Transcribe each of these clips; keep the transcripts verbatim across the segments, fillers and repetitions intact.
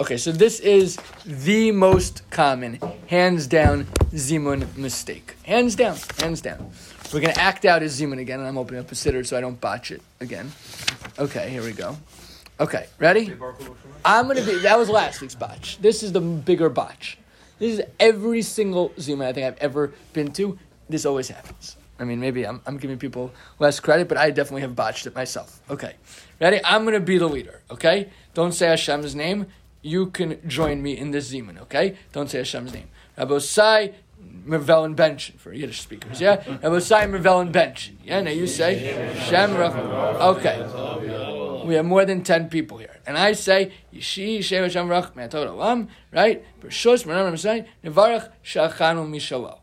Okay, so this is the most common, hands down, Zimun mistake. Hands down, hands down. We're going to act out as Zimun again, and I'm opening up a sitter so I don't botch it again. Okay, here we go. Okay, ready? I'm going to be, that was last week's botch. This is the bigger botch. This is every single Zimun I think I've ever been to. This always happens. I mean, maybe I'm, I'm giving people less credit, but I definitely have botched it myself. Okay, ready? I'm going to be the leader, okay? Don't say Hashem's name. You can join me in this Zimun, okay? Don't say Hashem's name. Rabosai, Mervel and Bench for Yiddish speakers, yeah? Rabosai, Mervel and Bench. Yeah, now you say Shem Rach. Okay. We have more than ten people here. And I say, Yishi, Shem Hashem Rach, Me'atod Olam, right? Bershus, Me'anam Ramsai, Nevarach, Shachanu Mishalo.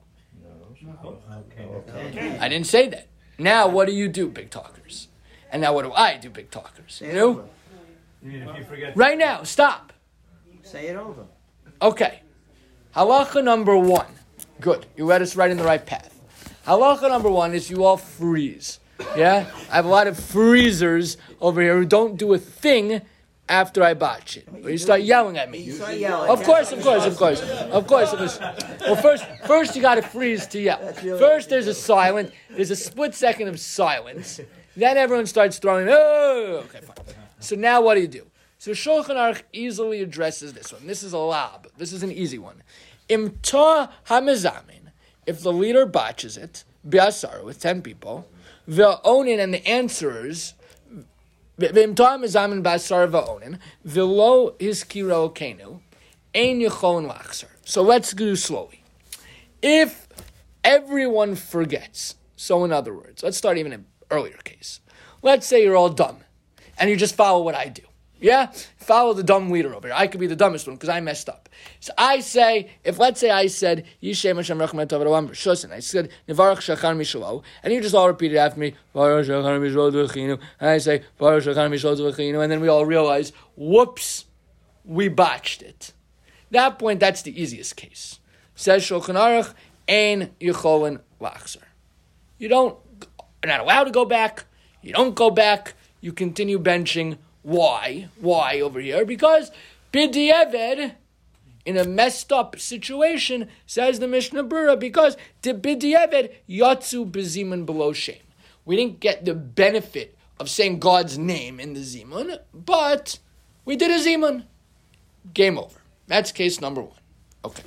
I didn't say that. Now, what do you do, big talkers? And now what do I do, big talkers? You know? Right now, stop. Say it over. Okay. Halacha number one. Good. You led us right in the right path. Halacha number one is you all freeze. Yeah? I have a lot of freezers over here who don't do a thing after I botch it. Or you start yelling at me. You start yelling. Of course, of course, of course. Of course. Of course. Well, first, first you got to freeze to yell. First there's a silent, there's a split second of silence. Then everyone starts throwing, oh, okay, fine. So now what do you do? So Shulchan Aruch easily addresses this one. This is a lab. This is an easy one. Imta hamizamin, if the leader botches it, biasar with ten people, v'onin and the answerers, v'imta hamizamin biasar v'onin, v'lo hiskiro kenu, ein yicholin lachser. So let's do slowly. If everyone forgets, so in other words, let's start even an earlier case. Let's say you're all dumb, and you just follow what I do. Yeah? Follow the dumb leader over here. I could be the dumbest one because I messed up. So I say, if let's say I said, Yishem Hashem Rachman Tov Elolam B'Shus, and I said, Nevarach Shachan Mishalo, and you just all repeat it after me, Baruch Shachan Mishalo D'Vechinu, and I say, Baruch Shachan Mishalo D'Vechinu, and then we all realize, whoops, we botched it. At that point, that's the easiest case. Says Shulchan Aruch, Ein Yicholin Lachzer. You don't, you're not allowed to go back, you don't go back, you continue benching. Why? Why over here? Because B'di'eved, in a messed up situation, says the Mishnah Berurah, because to B'di'eved, Yatsu B'zimun below shame. We didn't get the benefit of saying God's name in the Zimun, but we did a Zimun. Game over. That's case number one. Okay.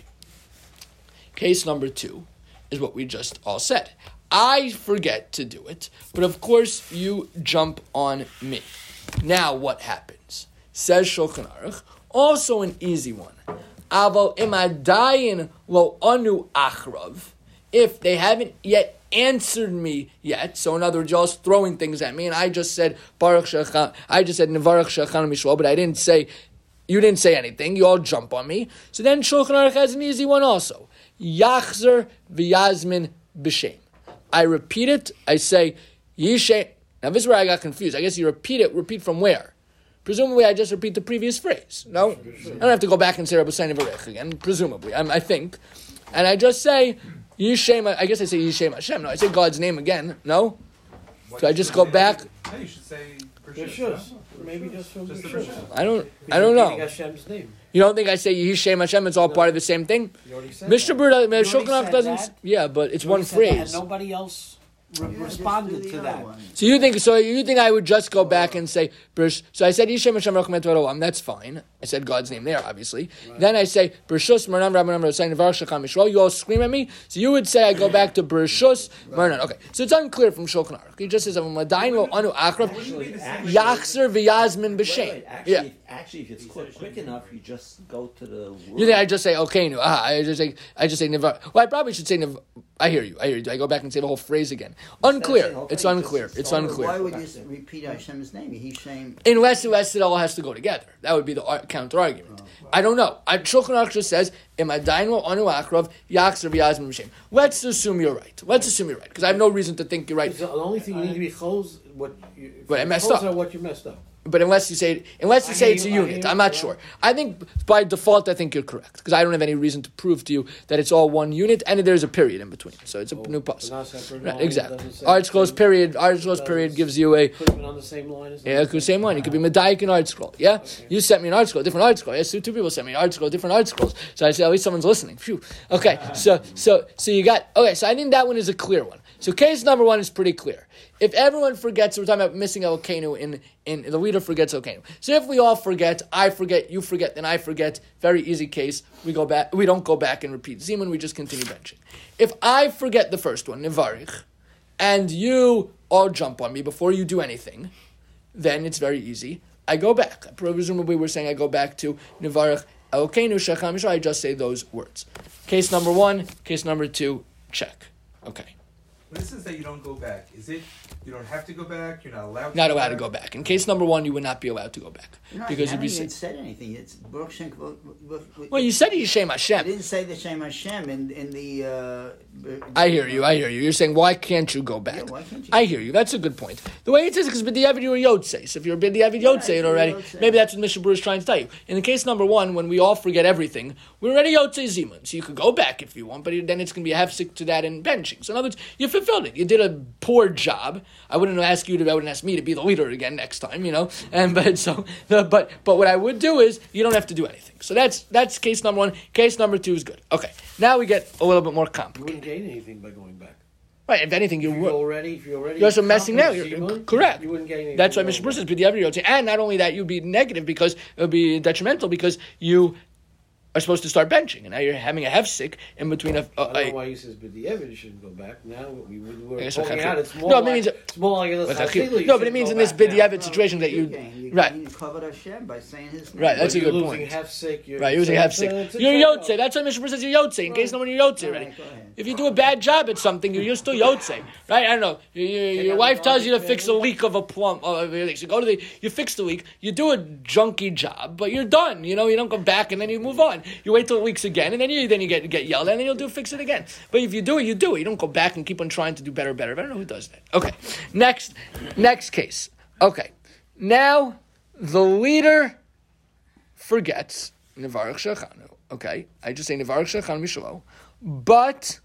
Case number two is what we just all said. I forget to do it, but of course you jump on me. Now what happens? Says Shulchan Aruch, also an easy one. Aval imadayin lo anu achrav. If they haven't yet answered me yet, so in other words, you're all throwing things at me, and I just said Baruch Shachan, I just said Nevarach Shachan Mishlo, but I didn't say, you didn't say anything. You all jump on me. So then Shulchan Aruch has an easy one also. Yachzer v'yazmin b'shem. I repeat it. I say Yishem. Now this is where I got confused. I guess you repeat it. Repeat from where? Presumably, I just repeat the previous phrase. No, I don't have to go back and say Rabbi Saini Varech again. Presumably, I, I think, and I just say Yishem. I guess I say Yishem Hashem. No, I say God's name again. No, so I just go back. No, you should say Bershus. Maybe just from Bershus. I don't. I don't know. Hashem's name. You don't think I say Yishem Hashem? It's all part of the same thing. Mister Berurah, Shulchan Aruch doesn't. That? Yeah, but it's You one phrase. That, nobody else. Re- yeah, responded to that. One. So you think so? You think I would just go back and say, so I said Yishem Hashem Rachman Tov Elolam. That's fine. I said God's name there, obviously. Right. Then I say Bershus Marnan Rabbanan Rasayin Nevarach Shachan Mishlo. You all scream at me. So you would say I go back to Bershus Marnan. Okay, so it's unclear from Shulchan Aruch. He just says Madayin lo anu achrav Yachzer v'yazmin b'shem. Yeah. Actually, if it's quick, quick enough, you just go to the word. You think I just say okay? No, ah, I just say I just say Nevar. Well, I probably should say Nevar. I hear you. I hear you. Do I go back and say the whole phrase again? Unclear. It's unclear. It's unclear. Why would you repeat Hashem's name? He's saying unless unless it all has to go together. That would be the counter argument. Oh, I don't know. I, Shulchan Aruch just says Imadayin anu akrav Yachzer v'yazmin b'shem. Let's assume you're right. Let's assume you're right because I have no reason to think you're right. The only thing you need to be close what you, but I messed up. What you messed up. But unless you say unless you I say hear it's a you, I unit, hear I'm you, not yeah. sure. I think by default, I think you're correct because I don't have any reason to prove to you that it's all one unit and there's a period in between. So it's a Oh, new but pus. not separate Right, line, exactly. doesn't say Art scrolls same- period. Art scrolls doesn't period s- gives you a Could have been on the same line as yeah, the same one. It could be Medayik and art scroll. Yeah, Okay. you sent me an art scroll, different art scroll. Yes, two people sent me an art scroll, different art scrolls. So I said, at least someone's listening. Phew. Okay, so so so you got okay. So I think that one is a clear one. So case number one is pretty clear. If everyone forgets, we're talking about missing Elokeinu in, in the leader forgets Elokeinu. So if we all forget, I forget, you forget, then I forget, very easy case. We go back. We don't go back and repeat Zeman. We just continue benching. If I forget the first one, Nevarich, and you all jump on me before you do anything, then it's very easy. I go back. Presumably we're saying I go back to Nevarich Elokeinu Shecham Yisrael. I just say those words. Case number one. Case number two. Check. Okay. When it says that you don't go back, is it you don't have to go back? You're not allowed. to Not go allowed back? to go back. In case number one, you would not be allowed to go back No, because you you'd be haven't even sick. said anything. It's Baruch Shem. Well, you said Yishem I Hashem. didn't say the Shem Hashem in in the. Uh, I hear you. I hear you. You're saying why can't you go back? Yeah, why can't you? I hear you. That's a good point. The way it is because b'diavad you were Yotzei. So if you're b'diavad Yotzei it you're already, Yotzei. maybe that's what Mishnah Berurah is trying to tell you. In the case number one, when we all forget everything, we're already Yotzei Zimun. So you could go back if you want, but then it's going to be a hefsek to that in benching. So in other words, you fulfilled it. You did a poor job. I wouldn't ask you to. I wouldn't ask me to be the leader again next time. You know. And but so the, but but what I would do is you don't have to do anything. So that's that's case number one. Case number two is good. Okay. Now we get a little bit more You complicated. wouldn't gain anything by going back. Right. If anything, you If would. you're already, if you're already. You're also messing now. You're Zimun, correct. You wouldn't gain anything. That's why by Mister going Bruce says b'diavad Yotzei. And not only that, you'd be negative because it would be detrimental because you are supposed to start benching, and now you're having a hefsek in between a. back. I a, don't know a why he says, but the evidence shouldn't go back. Now we would we're I guess pointing we'll out have it's to- more No, it like means- it's more like in this Chassidus, no, but it means in this b'diavad situation that you. gain. You right. gain covered Hashem by saying his name. Right, that's a you're good losing point. half sick. You're, Right, you're using so half it's a- sick. it's a You're trade-off. Yotzei. That's why Mister Bruce says you're Yotzei. In case no one you're Yotzei All already. right, go ahead. If you do a bad job at something, you're, you're still Yotzei, right? I don't know. Your, your, your wife tells you to fix a leak of a plumb. Of your leak. So go to the, you fix the leak. You do a junky job, but you're done. You know, you don't go back and then you move on. You wait till it leaks again, and then you then you get get yelled at, and then you'll do fix it again. But if you do it, you do it. You don't go back and keep on trying to do better, better. I don't know who does that. Okay, next, next case. Okay, now the leader forgets Nevarich Shechanu. Okay, I just say Nevarich Shechanu Mishalo, but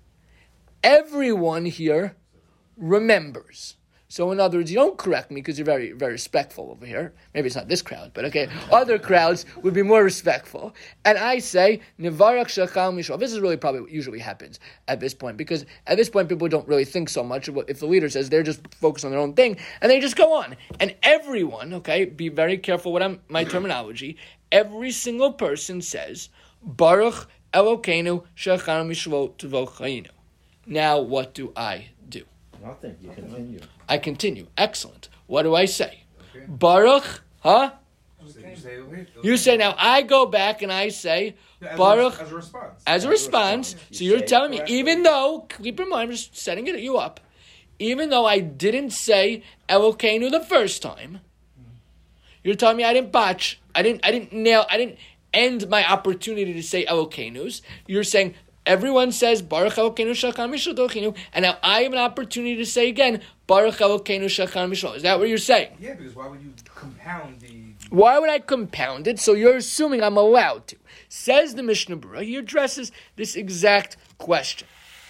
everyone here remembers. So in other words, you don't correct me because you're very, very respectful over here. Maybe it's not this crowd, but okay. Other crowds would be more respectful. And I say, Nevarach Shechal Mishal. This is really probably what usually happens at this point, because at this point people don't really think so much of what, if the leader says, they're just focused on their own thing, and they just go on. And everyone, okay, be very careful what I'm, my terminology, every single person says, Baruch Elokeinu Shechal Mishlo Tvo Chayinu. Now what do I do? Nothing. You continue. I continue. Excellent. What do I say? Okay. Baruch, huh? Okay. You, say, okay, You say now. I go back and I say yeah, as Baruch a, as a response. as a response. You So you're say it telling me, correctly. even though keep in mind, I'm just setting it you up. Even though I didn't say Elokeinu the first time, you're telling me I didn't botch. I didn't. I didn't nail. I didn't end my opportunity to say Elokeinus. You're saying. Everyone says Baruch Elokeinu Shachar Mishal Dochinu, and now I have an opportunity to say again Baruch Elokeinu Shachar Mishal. Is that what you're saying? Yeah, because why would you compound the? Why would I compound it? So you're assuming I'm allowed to. Says the Mishnah Berurah. He addresses this exact question.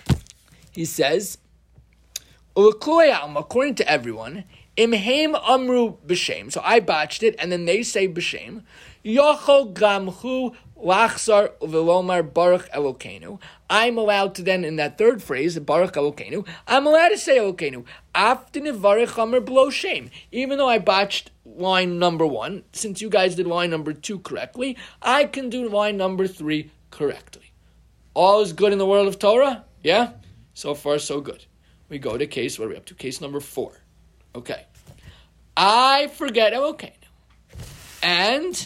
He says, according to everyone, Imheim Amru B'Shem. So I botched it, and then they say B'Shem. Yochol Gamhu Lachzar Uvelomar Baruch Elokeinu. I'm allowed to then, in that third phrase, Baruch Elokeinu, I'm allowed to say Elokeinu. After Nevarech Amr Below Shem. Even though I botched line number one, since you guys did line number two correctly, I can do line number three correctly. All is good in the world of Torah? Yeah? So far, so good. We go to case, what are we up to? Case number four. Okay. I forget Elokeinu. And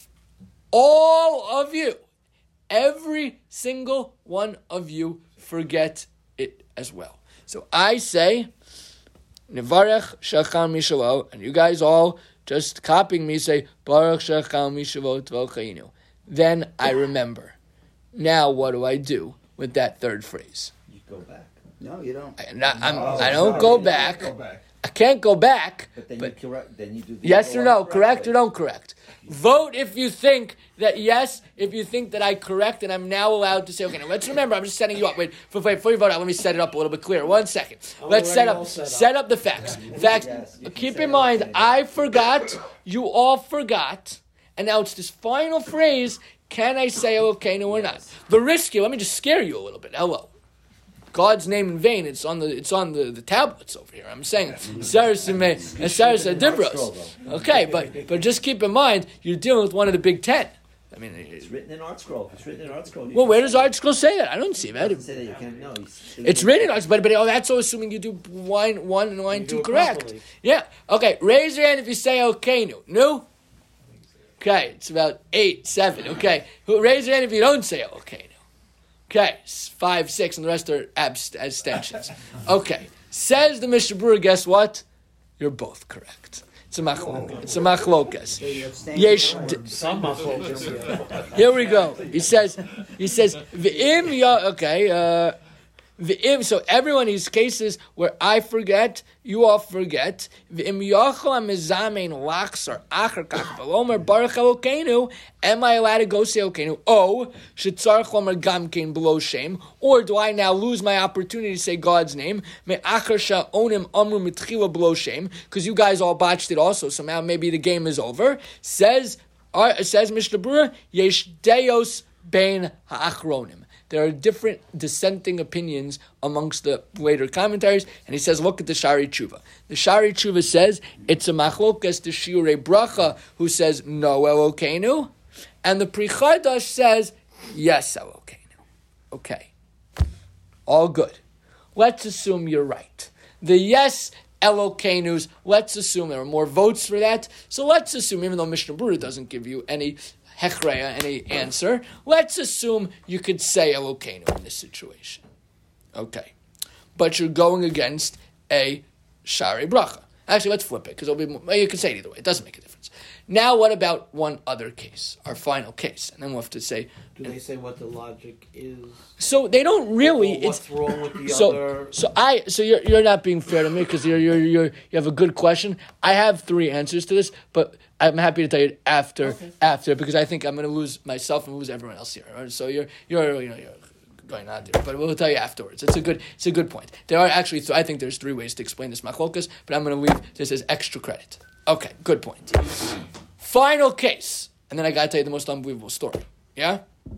all of you, every single one of you forget it as well. So I say, Nevarech Shachar Mishalo, and you guys all just copying me say, Baruch Shachar Mishalo Tvolchainu. Then I remember. Now what do I do with that third phrase? You go back. No, you don't. I, not, I'm, No, I don't no, go you back. Go back. I can't go back. But then but you correct. Then you do. The yes other or no? one Correct correctly. or don't correct? Vote if you think that yes. If you think that I correct, and I'm now allowed to say okay. Now let's remember. I'm just setting you up. Wait, for, wait, before you vote out, let me set it up a little bit clearer. One second. I'm Let's set already up, all set up. set up the facts. Facts. Yes, you can Keep say in mind, okay. I forgot. You all forgot, and now it's this final phrase. Can I say okay no or not? The risky. Let me just scare you a little bit. Hello. God's name in vain. It's on the it's on the, the tablets over here. I'm saying Sarasime and Sarasa Dibros. Okay, but but just keep in mind you're dealing with one of the Big Ten. I mean, It's written in Art Scroll. It's written in Art Scroll. You well, can where say does it. Art Scroll say that? I don't see that. Doesn't say that you can't. No, he's- It's written in Art Scroll, but but oh, that's all assuming you do line one and line You two do it correct. properly. Yeah. Okay. Raise your hand if you say okay. No. No. Okay. It's about eight, seven. Okay. Who raise your hand if you don't say okay. Okay, five, six, and the rest are abst- abstentions. Okay, says the Mishnah Berurah, guess what? You're both correct. It's a machlok. It's a machlokas. Yesh. Some focus here. Here we go. He says. He says. V'im ya. Okay. Uh, v'im. So everyone in these cases where I forget, you all forget. V'im yachol amizamein lachsar acher kach v'lomer baruch Elokeinu. Am I allowed to go say Elokeinu? Oh, shetzarch lomer gamkein below shame, or do I now lose my opportunity to say God's name? Me acher sha'onim amru mitchila below shame, because you guys all botched it also. So now maybe the game is over. Says uh, says Mishnah Berurah, yesh deos bein ha'achronim. There are different dissenting opinions amongst the later commentaries, and he says, look at the Shari Tshuva. The Shari Tshuva says it's a machlokas to Shiurei Bracha, who says no Elokeinu, and the Pri Chadash says yes Elokeinu. Okay, all good. Let's assume you're right. The yes Elokeinus, let's assume there are more votes for that. So let's assume, even though Mishnah Berurah doesn't give you any hechreya, any answer, let's assume you could say Elokeinu in this situation. Okay. But you're going against a Shari Bracha. Actually, let's flip it, because it'll be more, you can say it either way. It doesn't make a difference. Now, what about one other case, our final case? And then we'll have to say... Do they say what the logic is? So they don't really... Or what's it's wrong with the so, other... So I, so you're you're not being fair to me because you're you're you're you have a good question. I have three answers to this, but I'm happy to tell you after Okay. after because I think I'm going to lose myself and lose everyone else here. Right? So you're you're you know you're going on there, but we'll tell you afterwards. It's a good it's a good point. There are actually th- I think there's three ways to explain this machlokas, but I'm going to leave this as extra credit. Okay, good point. Final case, and then I got to tell you the most unbelievable story. Yeah.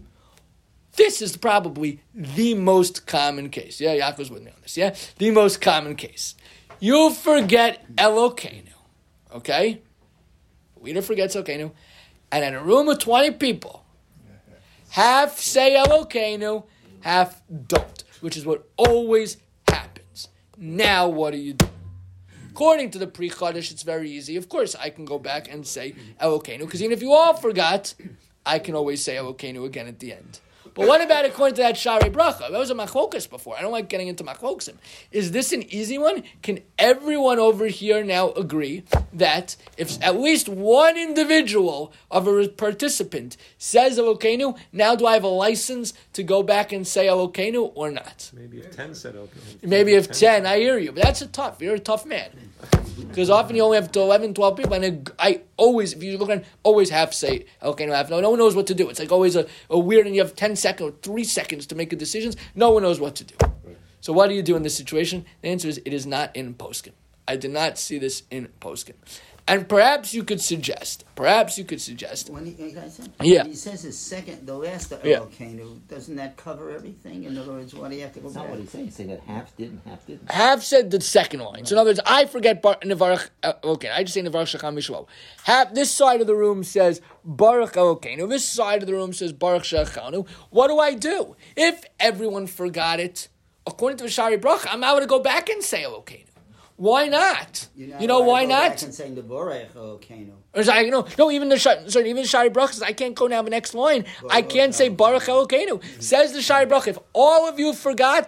This is probably the most common case. Yeah, Yaakov's with me on this. Yeah, the most common case. You forget Elokeinu, okay? Leader forgets Elokeinu, and in a room of twenty people, half say Elokeinu, half don't, which is what always happens. Now, what do you do? According to the Pri Chadash, it's very easy. Of course, I can go back and say Elokeinu, because even if you all forgot, I can always say Elokeinu again at the end. But what about according to that Shari Bracha? That was a machlokas before. I don't like getting into machlokasim. Is this an easy one? Can everyone over here now agree that if at least one individual of a participant says Elokeinu, now do I have a license to go back and say Elokeinu or not? Maybe if ten said Elokeinu. Maybe if ten, I hear you. But that's a tough. You're a tough man. Because often you only have to eleven, twelve people, and I always, if you look at always have say, okay, no, half. No, no one knows what to do. It's like always a, a weird, and you have ten seconds or three seconds to make a decision. No one knows what to do. Right. So what do you do in this situation? The answer is it is not in Poskin. I did not see this in Poskin. And perhaps you could suggest, perhaps you could suggest. When he, can I say? Yeah. When he says his second, the last Yeah. Elokeinu, doesn't that cover everything? In other words, why do you have to go That's back? not what he's saying. He's saying that half didn't, half didn't. Have said the second line. So in other words, I forget Bar- Nevarach. Uh, okay, I just say Nevarach Shacham Mishlo. Have this side of the room says Baruch Elokeinu. This side of the room says Baruch Shachanu. What do I do if everyone forgot it? According to the Shari Bracha, I'm able to go back and say Elokeinu. Why not? You're You know allowed to why go back not? and say Nevorech Elokeinu. Or is I, you know, no, even the Shari, sorry, even the Shari Bracha says I can't go down the next line. I can't say Baruch Elokeinu. Says the Shari Bracha, if all of you forgot,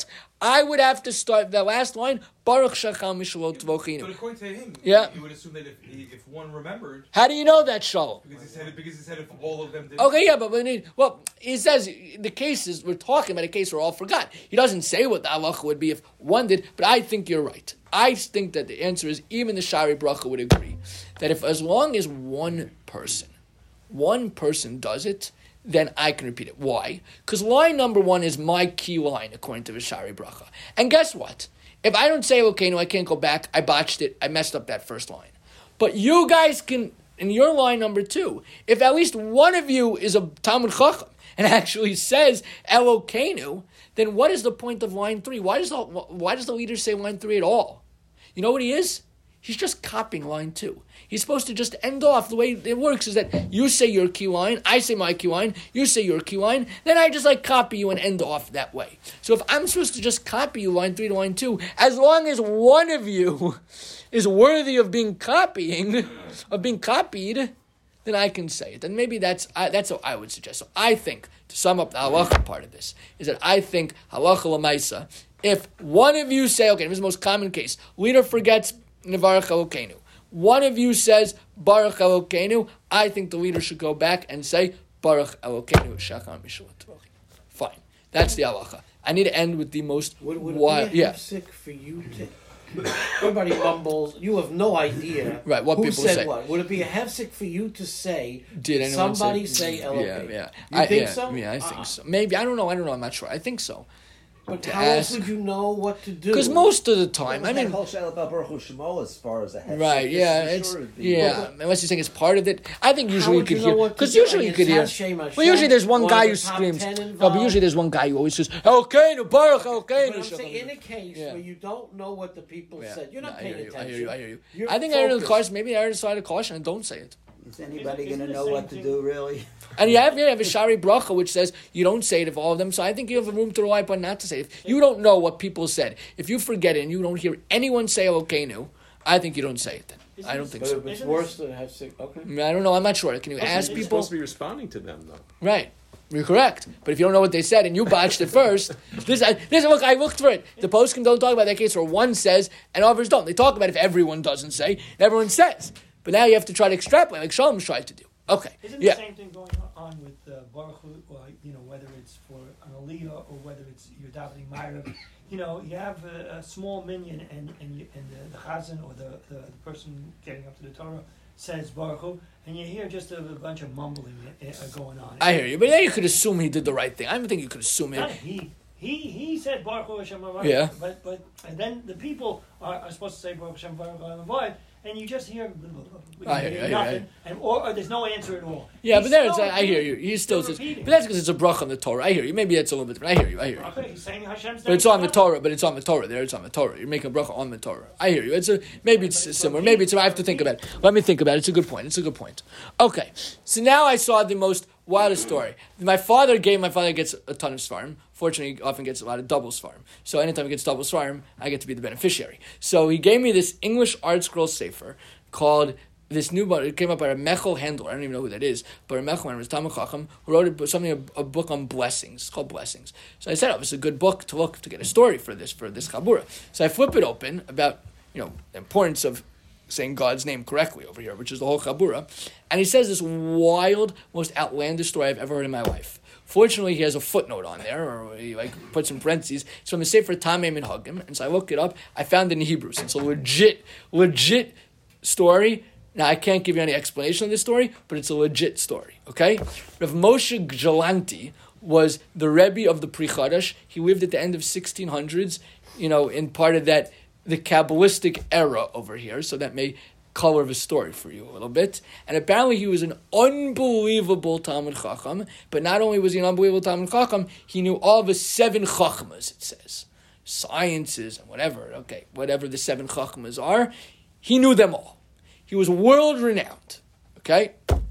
I would have to start the last line, Baruch Shacham Mishalot Tvochinu. But according to him, Yeah. you would assume that if if one remembered, How do you know that, Shalom? because he said it, because he said if all of them did. Okay, yeah, but we need, well, he says the cases, we're talking about a case where all forgot. He doesn't say what the halacha would be if one did, but I think you're right. I think that the answer is, even the Shari Bracha would agree, that if as long as one person, one person does it, then I can repeat it. Why? Because line number one is my key line, according to the Shari Bracha. And guess what? If I don't say, okay, no, I can't go back, I botched it, I messed up that first line. But you guys can, in your line number two, if at least one of you is a Talmud Chacham and actually says Elokeinu, then what is the point of line three? Why does the, why does the leader say line three at all? You know what he is? He's just copying line two. He's supposed to just end off. The way it works is that you say your key line, I say my key line, you say your key line, then I just like copy you and end off that way. So if I'm supposed to just copy you line three to line two, as long as one of you is worthy of being copying, of being copied, then I can say it. And maybe that's I, that's what I would suggest. So I think, to sum up the halacha part of this, is that I think halacha l'maisa, if one of you say, okay, this is the most common case, leader forgets Nevarach Elokeinu. One of you says Baruch Elokeinu. I think the leader should go back and say Baruch Elokeinu Shacham Mishalot Tvochinu. Fine, that's the halacha. I need to end with the most Would, would wild. it be a Yeah, hefsek for you to? Everybody mumbles. You have no idea. Right, what who people said say. What? Would it be a hefsek for you to say? did anyone somebody say? say Elokeinu? Yeah, yeah. You I, think yeah, so? Yeah, I think Uh-uh. so. Maybe I don't know. I don't know. I'm not sure. I think so. But To how else ask- would you know what to do? Because most of the Well, time, was I that mean, whole shayla about Baruch Hu Shemo as far as a hefsek, right? this Yeah, is it's sure would be- yeah. Unless you're saying it's part of it, I think usually How you would could you know hear what to because do? usually you It's could hear. Hashem, Hashem, Well, usually there's one one guy of who the top screams. ten No, but involved. usually there's one guy who always says Elokeinu, Baruch But I'm Elokeinu. saying, in a case Yeah. where you don't know what the people Yeah. said, you're not No, I paying hear you, attention. I hear you. I hear you. You're I think I heard the focused. caution. Maybe I heard the side of caution and don't say it. Is anybody Isn't- going to isn't know the what to same do, really? And you have, you have a Shari Bracha, which says you don't say it of all of them. So I think you have a room to rely upon not to say it. If you don't know what people said, if you forget it and you don't hear anyone say Elokeinu, I think you don't say it then. Isn't I don't this- think But so. if it's Isn't worse than hefsek, okay. I mean, I don't know. I'm not sure. Can you ask you're You're people? supposed to be responding to them, though. Right. You're correct. But if you don't know what they said and you botched it first, this, I, this look, I looked for it. The poskim don't talk about that case where one says and others don't. They talk about if everyone doesn't say, and everyone says. But now you have to try to extrapolate, like Shalom's tried to do. Okay. Isn't Yeah. the same thing going on with uh, Baruch Hu, or, you know, whether it's for an Aliyah or whether it's you're davening Ma'ariv? You know, you have a, a small minion and and, you, and the, the Chazan or the, the, the person getting up to the Torah says Baruch Hu, and you hear just a, a bunch of mumbling uh, uh, going on. I hear you. But then you could assume he did the right thing. I don't think you could assume Not it. he. He he said Baruch Hu Hashem Avoid. Yeah. But but and then the people are, are supposed to say Baruch Hashem Baruch Avoid, and you just hear, you I hear you, I hear you, I nothing, hear you. and or, or there's no answer at all. Yeah, He's but there it's, still I hear you. repeating. He still Still says, repeating. but that's because it's a bracha on the Torah. I hear you. Maybe that's a little bit different. I hear you. I hear you. Okay, he's saying Hashem's But it's on the Torah. But it's on the Torah. There, it's on the Torah. You're making a bracha on the Torah. I hear you. It's a maybe it's But it's similar. repeating. Maybe it's. I have to think about it. Let me think about it. It's a good point. It's a good point. Okay, so now I saw the most wildest story. My father gave. My father gets a ton of svarim. Fortunately, he often gets a lot of double svarim. So anytime he gets double svarim, I get to be the beneficiary. So he gave me this English art scroll sefer called. This new book, it came up by a Mechel Handler. I don't even know who that is, but a Mechel Handler was Talmud Chacham who wrote a, something a, a book on blessings. It's called Blessings. So I said, "Oh, it's a good book to look to get a story for this for this chabura." So I flip it open about you know the importance of saying God's name correctly over here, which is the whole chabura, and he says this wild, most outlandish story I've ever heard in my life. Fortunately, he has a footnote on there, or he like puts in parentheses. It's from the Sefer Tamei Minhagim, and so I looked it up. I found it in Hebrew. So it's a legit, legit story. Now, I can't give you any explanation of this story, but it's a legit story, okay? Rav Moshe Gjelanti was the Rebbe of the Pri Chadash. He lived at the end of sixteen hundreds, you know, in part of that, the Kabbalistic era over here, so that may color the story for you a little bit. And apparently he was an unbelievable Talmud Chacham, but not only was he an unbelievable Talmud Chacham, he knew all the seven Chachmas, it says. Sciences and whatever, okay, whatever the seven Chachmas are, he knew them all. He was world-renowned, okay?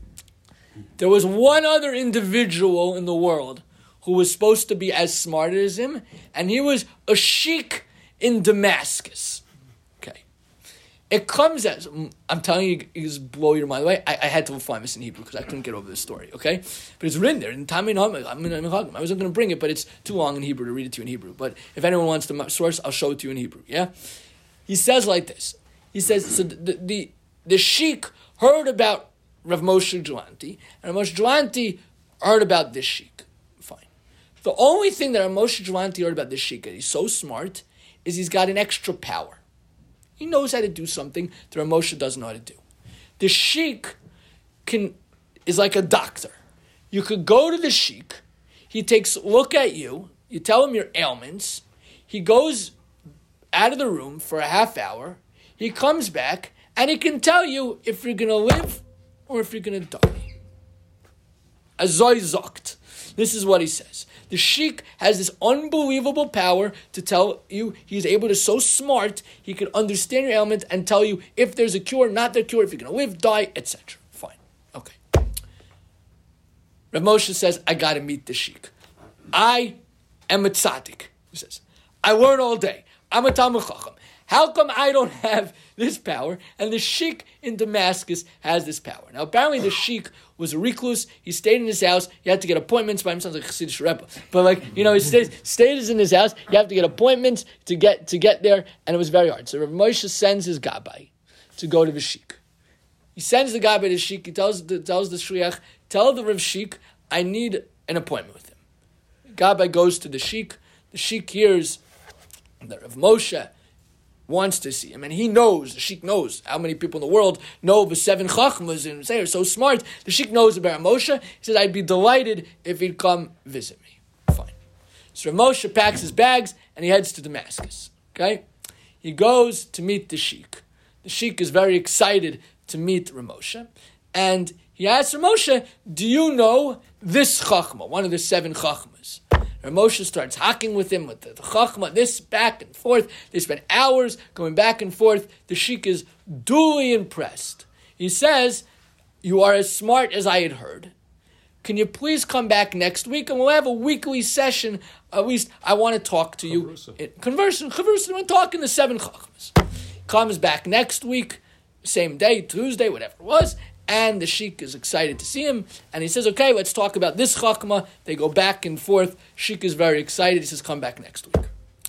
There was one other individual in the world who was supposed to be as smart as him, and he was a sheikh in Damascus, okay? It comes as, I'm telling you, it just blow your mind away. I, I had to find this in Hebrew because I couldn't get over the story, okay? But it's written there in Tamin Hamid. I wasn't going to bring it, but it's too long in Hebrew to read it to you in Hebrew. But if anyone wants the source, I'll show it to you in Hebrew, yeah? He says like this. He says, so the the, the sheikh heard about Rav Moshe Joanti, and Rav Moshe Joanti heard about this sheikh. Fine. The only thing that Rav Moshe Joanti heard about this sheikh, and he's so smart, is he's got an extra power. He knows how to do something that Rav Moshe doesn't know how to do. The sheikh can is like a doctor. You could go to the sheikh, he takes a look at you, you tell him your ailments, he goes out of the room for a half hour, he comes back, and he can tell you if you're going to live or if you're going to die. Azoy zokt. This is what he says. The sheikh has this unbelievable power to tell you, he's able to, so smart, he can understand your ailment and tell you if there's a cure, not the cure, if you're going to live, die, et cetera. Fine. Okay. Rav Moshe says, I got to meet the sheikh. I am a tzaddik, he says. I learn all day. I'm a Talmid Chacham. How come I don't have this power and the sheikh in Damascus has this power? Now, apparently the sheikh was a recluse. He stayed in his house. He had to get appointments by him. Sounds like Chassidish Rebbe. But like, you know, he stays, stays in his house. You have to get appointments to get to get there. And it was very hard. So Rav Moshe sends his gabbai to go to the sheikh. He sends the gabbai to the sheikh. He tells the, tells the shliach, tell the Rav sheikh, I need an appointment with him. The gabbai goes to the sheikh. The sheikh hears that Rav Moshe wants to see him, and he knows, the sheikh knows how many people in the world know the seven chachmas and say are so smart. The sheikh knows about Moshe. He says, I'd be delighted if he'd come visit me. Fine. So Moshe packs his bags and he heads to Damascus. Okay? He goes to meet the sheikh. The sheikh is very excited to meet Rav Moshe, and he asks Rav Moshe, do you know this chachma, one of the seven chachmas? Rav Moshe starts hacking with him with the, the chachma, this back and forth. They spend hours going back and forth. The sheikh is duly impressed. He says, you are as smart as I had heard. Can you please come back next week? And we'll have a weekly session. At least I want to talk to you. Conversing, conversing, we're talking the seven chachmas. Comes back next week, same day, Tuesday, whatever it was. And the sheikh is excited to see him. And he says, okay, let's talk about this chachma. They go back and forth. Sheikh is very excited. He says, come back next week.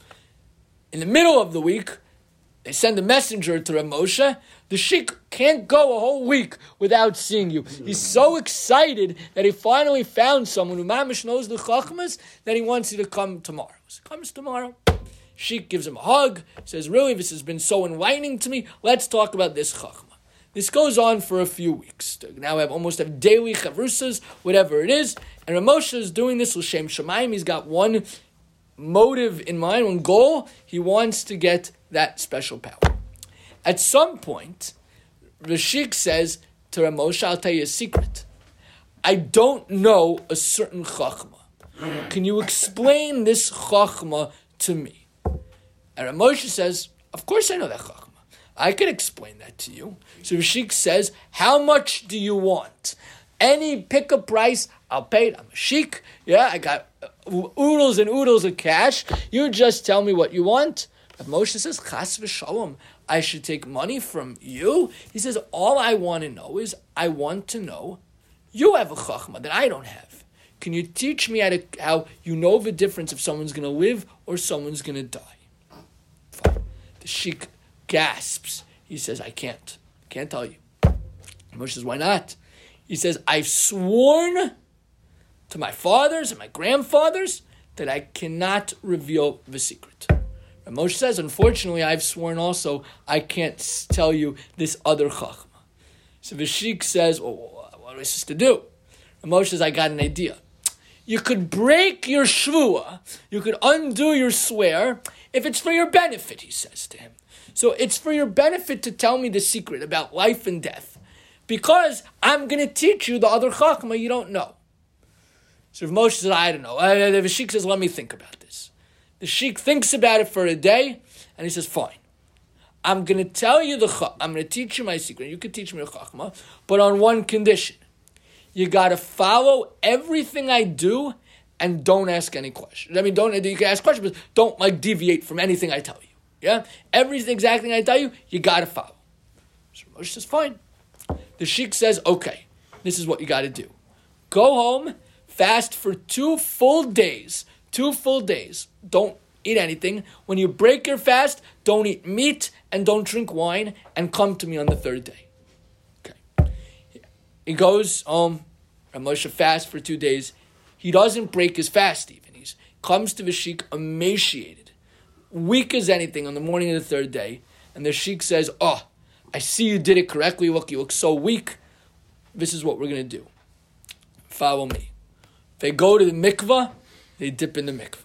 In the middle of the week, they send a messenger to Rav Moshe. The sheikh can't go a whole week without seeing you. He's so excited that he finally found someone who mamish knows the chachmas that he wants you to come tomorrow. So he comes tomorrow. Sheikh gives him a hug. Says, really, this has been so enlightening to me. Let's talk about this chachma. This goes on for a few weeks. Now we have almost have daily chavrusas, whatever it is. And Rav Moshe is doing this l'shem shamayim. He's got one motive in mind, one goal. He wants to get that special power. At some point, the sheikh says to Rav Moshe, I'll tell you a secret. I don't know a certain chachma. Can you explain this chachma to me? And Rav Moshe says, of course I know that chachma. I can explain that to you. So the sheikh says, how much do you want? Any pick a price, I'll pay it. I'm a sheikh. Yeah, I got oodles and oodles of cash. You just tell me what you want. But Moshe says, chas v'shalom, I should take money from you? He says, all I want to know is, I want to know, you have a chachma that I don't have. Can you teach me how, to, how you know the difference if someone's going to live or someone's going to die? Fine. The sheikh gasps. He says, I can't. I can't tell you. Moshe says, why not? He says, I've sworn to my fathers and my grandfathers that I cannot reveal the secret. And Moshe says, unfortunately, I've sworn also I can't tell you this other chachma. So the sheikh says, well, what am I supposed to do? And Moshe says, I got an idea. You could break your shvuah, you could undo your swear, if it's for your benefit, he says to him. So it's for your benefit to tell me the secret about life and death, because I'm going to teach you the other chachma you don't know. So Moshe says, I don't know. Uh, the sheikh says, let me think about this. The sheikh thinks about it for a day, and he says, fine. I'm going to tell you the chachma. I'm going to teach you my secret. You can teach me the chachma, but on one condition. You got to follow everything I do and don't ask any questions. I mean, don't you can ask questions, but don't like deviate from anything I tell you. Yeah? Everything, exact thing I tell you, you got to follow. So Moshe says, fine. The sheik says, okay, this is what you got to do. Go home, fast for two full days. Two full days. Don't eat anything. When you break your fast, don't eat meat and don't drink wine, and come to me on the third day. Okay. He goes home. Rav Moshe fasts for two days. He doesn't break his fast even. He comes to the sheik emaciated, weak as anything on the morning of the third day. And the sheik says, oh, I see you did it correctly. Look, you look so weak. This is what we're going to do. Follow me. They go to the mikvah. They dip in the mikvah.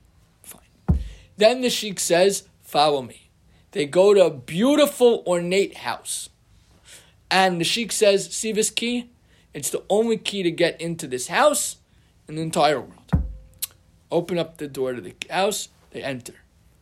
Fine. Then the sheik says, follow me. They go to a beautiful, ornate house. And the sheik says, see this key? It's the only key to get into this house in the entire world. Open up the door to the house. They enter.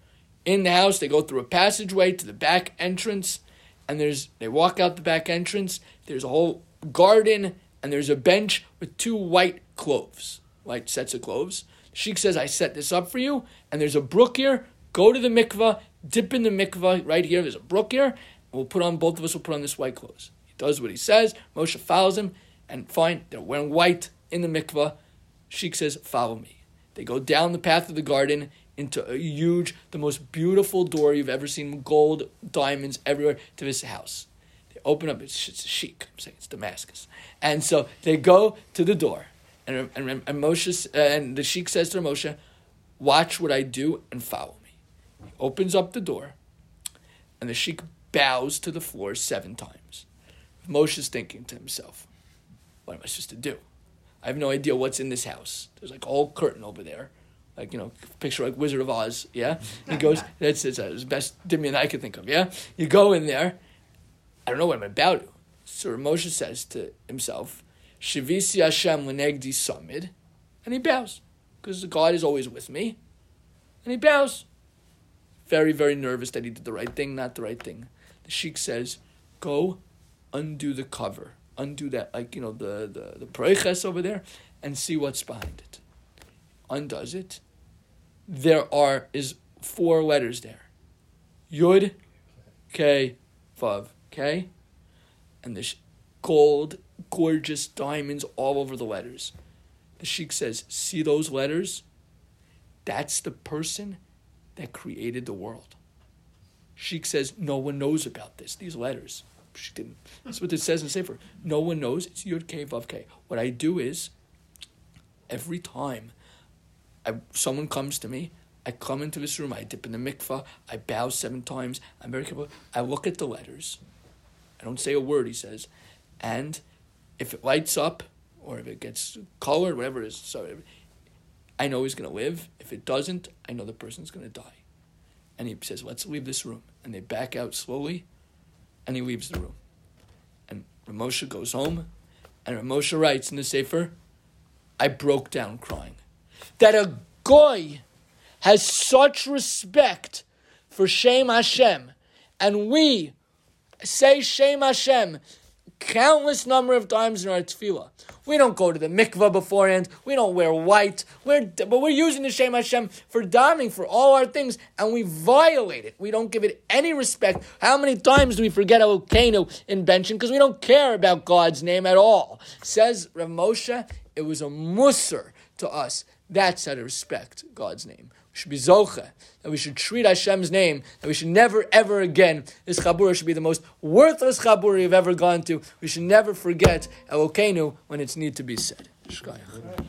In the house, they go through a passageway to the back entrance. And there's they walk out the back entrance. There's a whole garden. And there's a bench with two white cloves. White sets of cloves. The sheik says, I set this up for you. And there's a brook here. Go to the mikvah. Dip in the mikvah right here. There's a brook here. And we'll put on, both of us will put on this white clothes. He does what he says. Moshe follows him. And fine, they're wearing white in the mikvah. Sheik says, follow me. They go down the path of the garden into a huge, the most beautiful door you've ever seen, gold, diamonds everywhere, to this house. They open up, it's, it's a sheik, I'm saying it's Damascus. And so they go to the door. And, and, and, Moshe, uh, and the sheik says to Moshe, watch what I do and follow me. He opens up the door. And the sheik bows to the floor seven times. Moshe's thinking to himself, what am I supposed to do? I have no idea what's in this house. There's like a whole curtain over there. Like, you know, picture like Wizard of Oz, yeah? He goes, that's it's the best Dimion I could think of, yeah? You go in there, I don't know what I'm about to. So Moshe says to himself, Shivisi Hashem lenegdi samid, and he bows, because God is always with me, and he bows. Very, very nervous that he did the right thing, not the right thing. The sheik says, go undo the cover. Undo that, like, you know, the, the, the proiches over there, and see what's behind it. Undoes it. There are, is four letters there. Yud, K, Vav, K. And there's gold, gorgeous diamonds all over the letters. The sheik says, see those letters? That's the person that created the world. Sheik says, no one knows about this, these letters. She didn't. That's what it says in the Sefer. No one knows. It's Yud K Vav K. What I do is, every time I, someone comes to me, I come into this room, I dip in the mikvah, I bow seven times, I'm very careful. I look at the letters. I don't say a word, he says. And if it lights up, or if it gets colored, whatever it is, so I know he's going to live. If it doesn't, I know the person's going to die. And he says, let's leave this room. And they back out slowly. And he leaves the room. And Rav Moshe goes home, and Rav Moshe writes in the Sefer, I broke down crying. That a goy has such respect for Shem Hashem, and we say Shem Hashem countless number of times in our tefillah. We don't go to the mikvah beforehand. We don't wear white. We're, but we're using the Shem Hashem for davening, for all our things, and we violate it. We don't give it any respect. How many times do we forget Elokeinu in benching? Because we don't care about God's name at all. Says Rav Moshe, it was a musar to us. That's how to respect God's name. We should be zocheh, that we should treat Hashem's name, that we should never, ever again, this chabura should be the most worthless chabura you've ever gone to. We should never forget Elokeinu when it's need to be said. Shkayach.